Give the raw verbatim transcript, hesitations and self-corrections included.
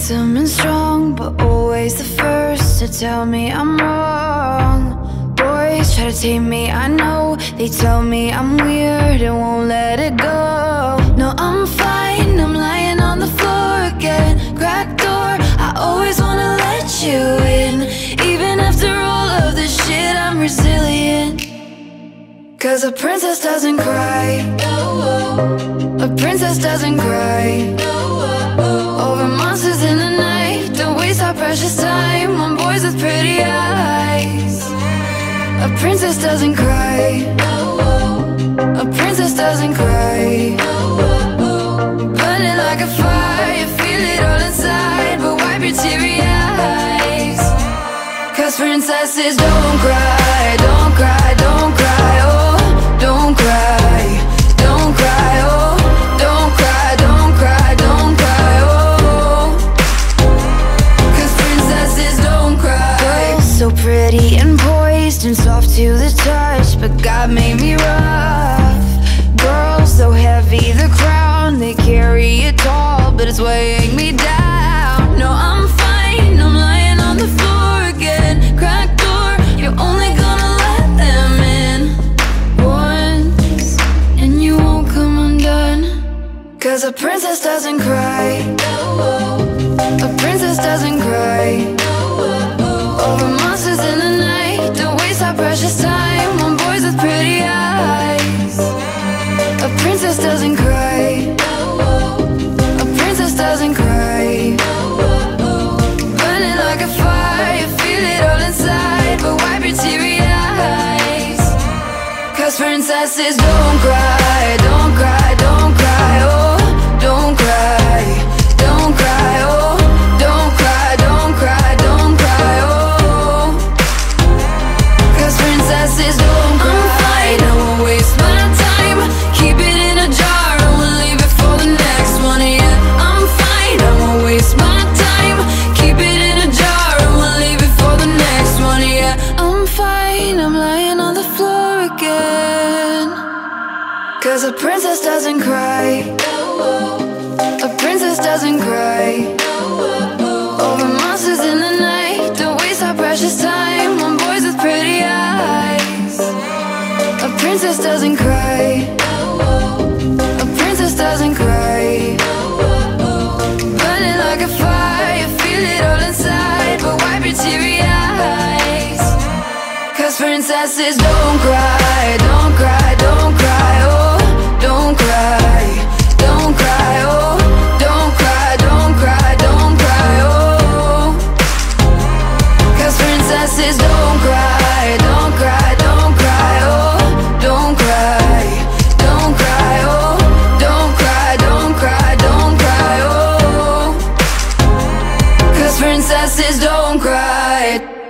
handsome and strong, but always the first to tell me I'm wrong. Boys try to tame me, I know. They tell me I'm weird and won't let it go. No, I'm fine, I'm lying on the floor again. Cracked door, I always wanna let you in. Even after all of this shit, I'm resilient. Cause a princess doesn't cry. A princess doesn't cry over monsters in the night. Don't waste our precious time on boys with pretty eyes. A princess doesn't cry. A princess doesn't cry. Burning like a fire, you feel it all inside, but wipe your teary eyes. Cause princesses don't cry, don't cry, don't cry, oh, don't cry, don't cry, oh, don't cry, don't cry, don't cry, oh. Cause princesses don't cry. Girls so pretty and poised and soft to the touch, but God made me rough. Girls so heavy, the crown they carry it tall, but it's weighing me down. No, I'm fine, I'm lying on the floor again. Cracked door, you're only gonna let them in once, and you won't come undone. Cause a princess doesn't cry. A princess doesn't cry over monsters in the night. Don't waste our precious time on boys with pretty eyes. A princess doesn't cry. A princess doesn't cry. Burning like a fire, you feel it all inside, but wipe your teary eyes. Cause princesses don't cry, don't cry, don't cry, oh, don't cry, don't cry, oh, don't cry, don't cry, don't cry, oh. Cause princesses don't cry. I'm fine, I won't waste my time. Keep it in a jar and we'll leave it for the next one, yeah. I'm fine, I won't waste my time. Keep it in a jar and we'll leave it for the next one, yeah. I'm fine, I'm lying on the floor again. Cause a princess doesn't cry. A princess doesn't cry over monsters in the night. Don't waste our precious time on boys with pretty eyes. A princess doesn't cry. A princess doesn't cry. Burning like a fire, you feel it all inside, but wipe your teary eyes. Cause princesses don't cry, don't cry, don't cry, oh, don't cry, don't cry, oh, don't cry, don't cry, don't cry, oh. Cause princesses don't cry, don't cry, don't cry, oh, don't cry, don't cry, oh, don't cry, don't cry, don't cry, oh. Cause princesses don't cry.